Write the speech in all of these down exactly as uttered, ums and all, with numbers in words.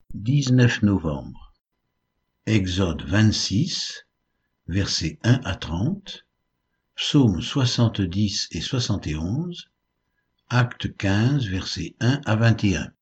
dix-neuf novembre. Exode vingt-six, versets un à trente, Psaume soixante-dix et soixante et onze, Acte quinze, versets un à vingt et un.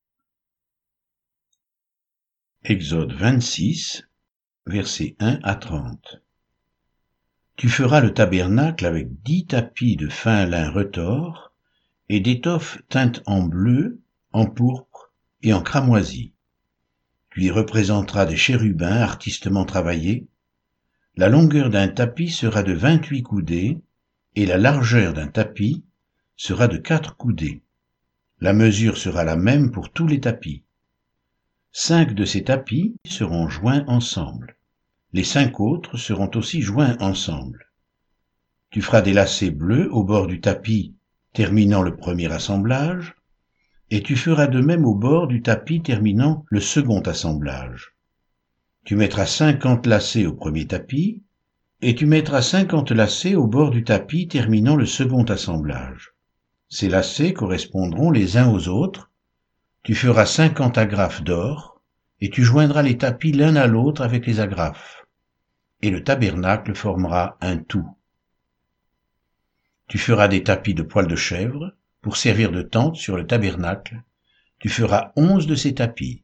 Exode vingt-six, versets un à trente. Tu feras le tabernacle avec dix tapis de fin lin retors et d'étoffe teinte en bleu, en pourpre et en cramoisi. Tu y représenteras des chérubins artistement travaillés. La longueur d'un tapis sera de vingt-huit coudées et la largeur d'un tapis sera de quatre coudées. La mesure sera la même pour tous les tapis. Cinq de ces tapis seront joints ensemble. Les cinq autres seront aussi joints ensemble. Tu feras des lacets bleus au bord du tapis terminant le premier assemblage, et tu feras de même au bord du tapis terminant le second assemblage. Tu mettras cinquante lacets au premier tapis, et tu mettras cinquante lacets au bord du tapis terminant le second assemblage. Ces lacets correspondront les uns aux autres. Tu feras cinquante agrafes d'or, et tu joindras les tapis l'un à l'autre avec les agrafes. Et le tabernacle formera un tout. Tu feras des tapis de poil de chèvre, pour servir de tente sur le tabernacle. Tu feras onze de ces tapis.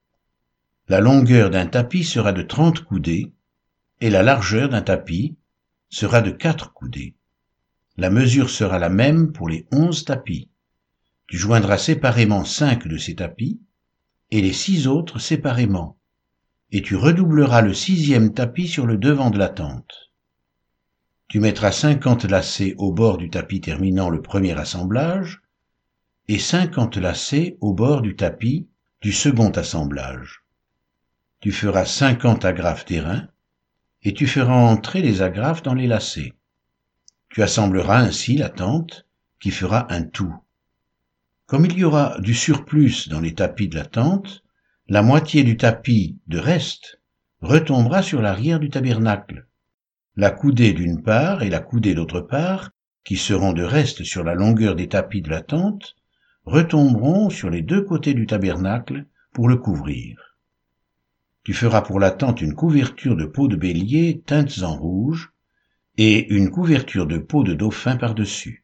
La longueur d'un tapis sera de trente coudées, et la largeur d'un tapis sera de quatre coudées. La mesure sera la même pour les onze tapis. Tu joindras séparément cinq de ces tapis, et les six autres séparément, et tu redoubleras le sixième tapis sur le devant de la tente. Tu mettras cinquante lacets au bord du tapis terminant le premier assemblage, et cinquante lacets au bord du tapis du second assemblage. Tu feras cinquante agrafes d'airain, et tu feras entrer les agrafes dans les lacets. Tu assembleras ainsi la tente, qui fera un tout. Comme il y aura du surplus dans les tapis de la tente, la moitié du tapis de reste retombera sur l'arrière du tabernacle. La coudée d'une part et la coudée d'autre part, qui seront de reste sur la longueur des tapis de la tente, retomberont sur les deux côtés du tabernacle pour le couvrir. Tu feras pour la tente une couverture de peaux de bélier teintes en rouge et une couverture de peau de dauphin par-dessus.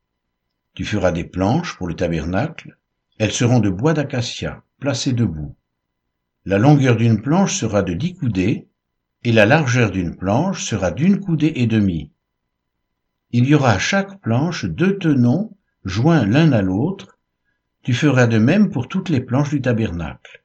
Tu feras des planches pour le tabernacle. Elles seront de bois d'acacia, placées debout. La longueur d'une planche sera de dix coudées et la largeur d'une planche sera d'une coudée et demie. Il y aura à chaque planche deux tenons joints l'un à l'autre. Tu feras de même pour toutes les planches du tabernacle.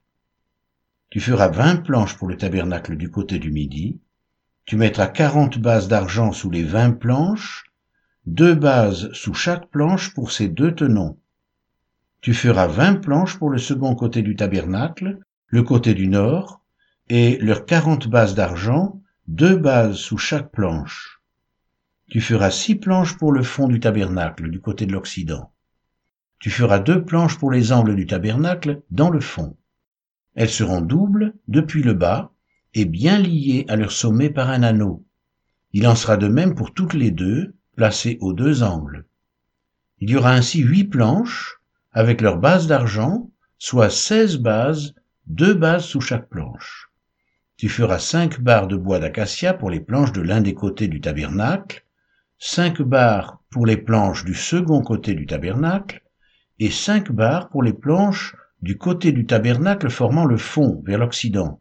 Tu feras vingt planches pour le tabernacle du côté du midi. Tu mettras quarante bases d'argent sous les vingt planches, deux bases sous chaque planche pour ces deux tenons. Tu feras vingt planches pour le second côté du tabernacle, le côté du nord, et leurs quarante bases d'argent, deux bases sous chaque planche. Tu feras six planches pour le fond du tabernacle du côté de l'occident. Tu feras deux planches pour les angles du tabernacle dans le fond. Elles seront doubles depuis le bas et bien liées à leur sommet par un anneau. Il en sera de même pour toutes les deux, placées aux deux angles. Il y aura ainsi huit planches avec leurs bases d'argent, soit seize bases, deux bases sous chaque planche. Tu feras cinq barres de bois d'acacia pour les planches de l'un des côtés du tabernacle, cinq barres pour les planches du second côté du tabernacle, et cinq barres pour les planches du côté du tabernacle formant le fond vers l'occident.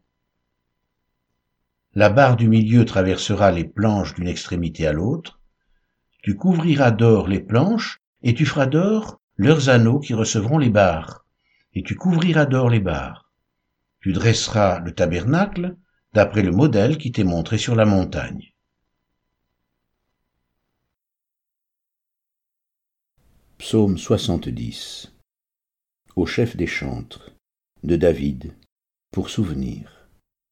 La barre du milieu traversera les planches d'une extrémité à l'autre. Tu couvriras d'or les planches, et tu feras d'or leurs anneaux qui recevront les barres, et tu couvriras d'or les barres. Tu dresseras le tabernacle d'après le modèle qui t'est montré sur la montagne. Psaume soixante-dix. Au chef des chantres, de David, pour souvenir.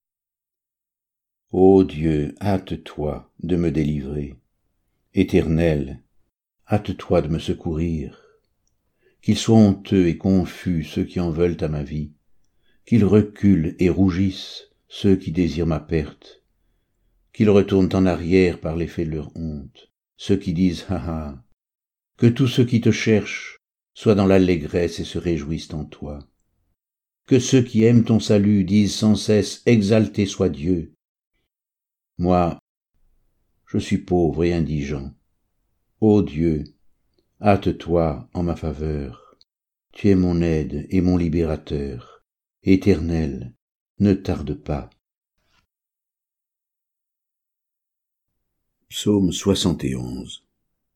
Ô Dieu, hâte-toi de me délivrer. Éternel, hâte-toi de me secourir. Qu'ils soient honteux et confus ceux qui en veulent à ma vie. Qu'ils reculent et rougissent ceux qui désirent ma perte. Qu'ils retournent en arrière par l'effet de leur honte, ceux qui disent « Ha ha ». Que tous ceux qui te cherchent soient dans l'allégresse et se réjouissent en toi. que ceux qui aiment ton salut disent sans cesse « Exalté soit Dieu ». Moi, je suis pauvre et indigent. Ô Dieu, hâte-toi en ma faveur. Tu es mon aide et mon libérateur. Éternel, ne tarde pas. Psaume soixante et onze.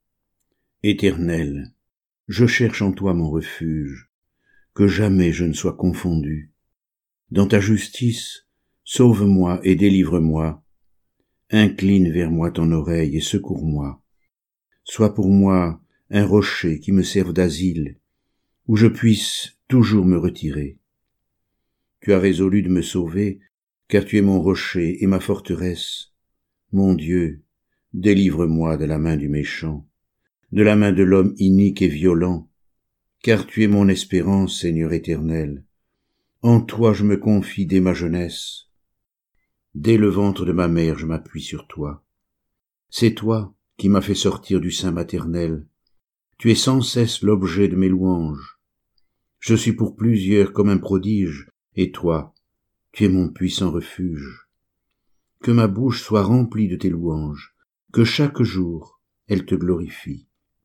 Éternel, je cherche en toi mon refuge, que jamais je ne sois confondu. Dans ta justice, sauve-moi et délivre-moi. Incline vers moi ton oreille et secours-moi. Sois pour moi un rocher qui me serve d'asile, où je puisse toujours me retirer. Tu as résolu de me sauver, car tu es mon rocher et ma forteresse. Mon Dieu, délivre-moi de la main du méchant, de la main de l'homme inique et violent, car tu es mon espérance, Seigneur éternel. En toi je me confie dès ma jeunesse. Dès le ventre de ma mère je m'appuie sur toi. C'est toi qui m'as fait sortir du sein maternel. Tu es sans cesse l'objet de mes louanges. Je suis pour plusieurs comme un prodige, et toi, tu es mon puissant refuge. Que ma bouche soit remplie de tes louanges, que chaque jour elle te glorifie.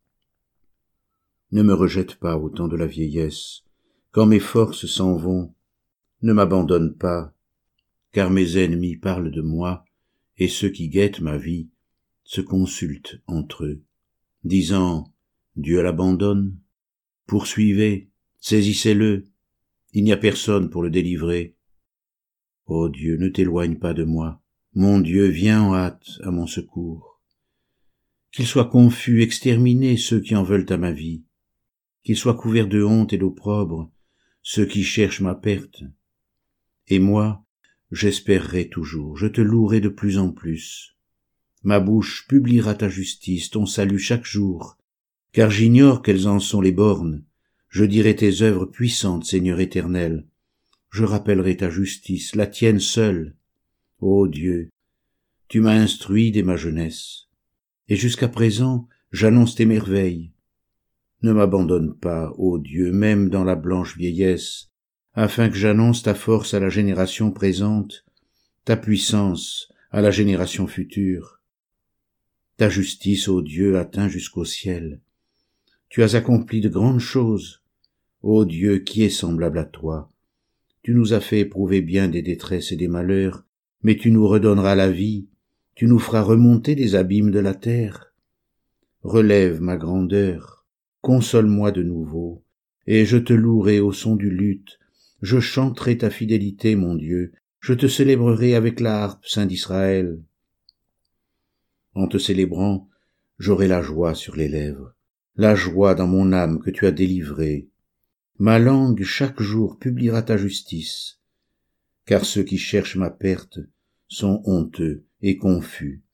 Ne me rejette pas au temps de la vieillesse, quand mes forces s'en vont. Ne m'abandonne pas, car mes ennemis parlent de moi, et ceux qui guettent ma vie se consultent entre eux, disant « Dieu l'abandonne, poursuivez, saisissez-le, il n'y a personne pour le délivrer. » Ô Dieu, ne t'éloigne pas de moi, mon Dieu, viens en hâte à mon secours. Qu'ils soient confus, exterminés ceux qui en veulent à ma vie, qu'ils soient couverts de honte et d'opprobre ceux qui cherchent ma perte. Et moi, j'espérerai toujours, je te louerai de plus en plus. Ma bouche publiera ta justice, ton salut chaque jour, car j'ignore quelles en sont les bornes. Je dirai tes œuvres puissantes, Seigneur éternel. Je rappellerai ta justice, la tienne seule. Ô Dieu, tu m'as instruit dès ma jeunesse, et jusqu'à présent j'annonce tes merveilles. Ne m'abandonne pas, ô Dieu, même dans la blanche vieillesse, afin que j'annonce ta force à la génération présente, ta puissance à la génération future. Ta justice, ô Dieu, atteint jusqu'au ciel. Tu as accompli de grandes choses. Ô Dieu, qui est semblable à toi? Tu nous as fait éprouver bien des détresses et des malheurs, mais tu nous redonneras la vie, tu nous feras remonter des abîmes de la terre. Relève ma grandeur, console-moi de nouveau, et je te louerai au son du luth. Je chanterai ta fidélité, mon Dieu, je te célébrerai avec la harpe, Saint d'Israël. En te célébrant, j'aurai la joie sur les lèvres, la joie dans mon âme que tu as délivrée. Ma langue chaque jour publiera ta justice, car ceux qui cherchent ma perte sont honteux et confus.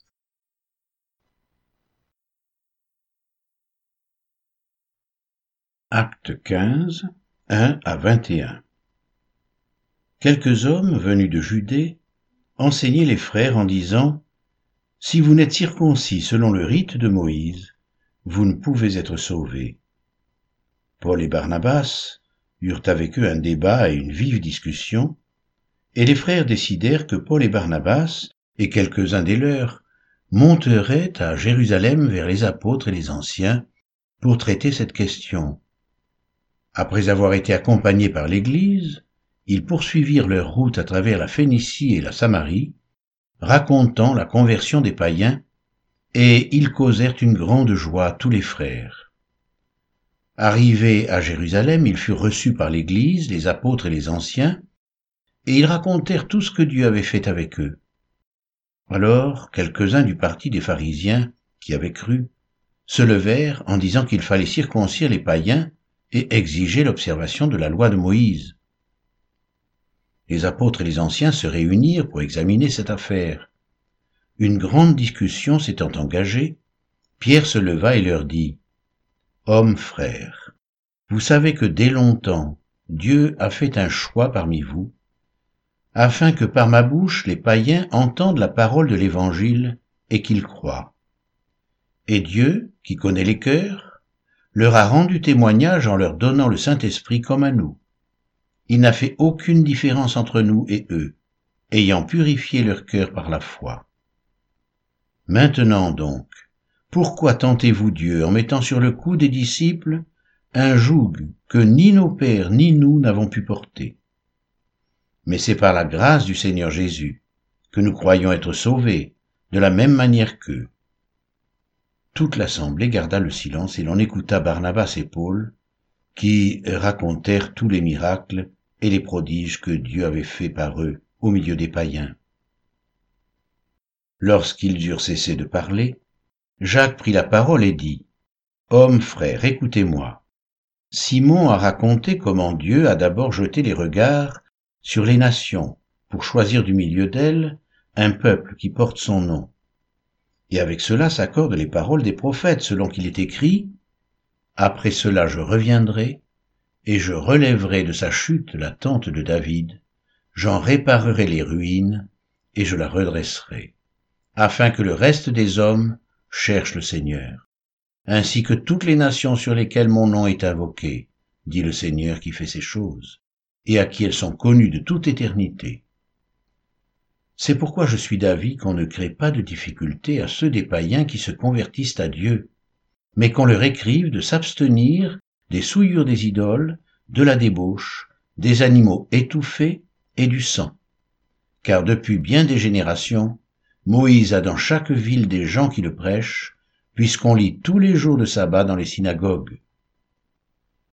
Acte quinze, un à vingt et un. Quelques hommes venus de Judée enseignaient les frères en disant « Si vous n'êtes circoncis selon le rite de Moïse, vous ne pouvez être sauvés. » Paul et Barnabas eurent avec eux un débat et une vive discussion, et les frères décidèrent que Paul et Barnabas, et quelques-uns des leurs, monteraient à Jérusalem vers les apôtres et les anciens pour traiter cette question. Après avoir été accompagnés par l'Église, ils poursuivirent leur route à travers la Phénicie et la Samarie, racontant la conversion des païens, et ils causèrent une grande joie à tous les frères. Arrivés à Jérusalem, ils furent reçus par l'Église, les apôtres et les anciens, et ils racontèrent tout ce que Dieu avait fait avec eux. Alors, quelques-uns du parti des pharisiens, qui avaient cru, se levèrent en disant qu'il fallait circoncire les païens et exiger l'observation de la loi de Moïse. Les apôtres et les anciens se réunirent pour examiner cette affaire. Une grande discussion s'étant engagée, Pierre se leva et leur dit « Hommes frères, vous savez que dès longtemps Dieu a fait un choix parmi vous, afin que par ma bouche les païens entendent la parole de l'Évangile et qu'ils croient. Et Dieu, qui connaît les cœurs, leur a rendu témoignage en leur donnant le Saint-Esprit comme à nous. il n'a fait aucune différence entre nous et eux, ayant purifié leur cœur par la foi. Maintenant donc, pourquoi tentez-vous Dieu en mettant sur le cou des disciples un joug que ni nos pères ni nous n'avons pu porter? Mais c'est par la grâce du Seigneur Jésus que nous croyons être sauvés, de la même manière qu'eux. Toute l'assemblée garda le silence et l'on écouta Barnabas et Paul, qui racontèrent tous les miracles et les prodiges que Dieu avait faits par eux au milieu des païens. Lorsqu'ils eurent cessé de parler, Jacques prit la parole et dit : « Hommes, frères, écoutez-moi. Simon a raconté comment Dieu a d'abord jeté les regards sur les nations pour choisir du milieu d'elles un peuple qui porte son nom. Et avec cela s'accordent les paroles des prophètes, selon qu'il est écrit : Après cela je reviendrai, et je relèverai de sa chute la tente de David, j'en réparerai les ruines, et je la redresserai, afin que le reste des hommes cherche le Seigneur, ainsi que toutes les nations sur lesquelles mon nom est invoqué, dit le Seigneur qui fait ces choses, et à qui elles sont connues de toute éternité. C'est pourquoi je suis d'avis qu'on ne crée pas de difficulté à ceux des païens qui se convertissent à Dieu, mais qu'on leur écrive de s'abstenir des souillures des idoles, de la débauche, des animaux étouffés et du sang. Car depuis bien des générations, Moïse a dans chaque ville des gens qui le prêchent, puisqu'on lit tous les jours de sabbat dans les synagogues.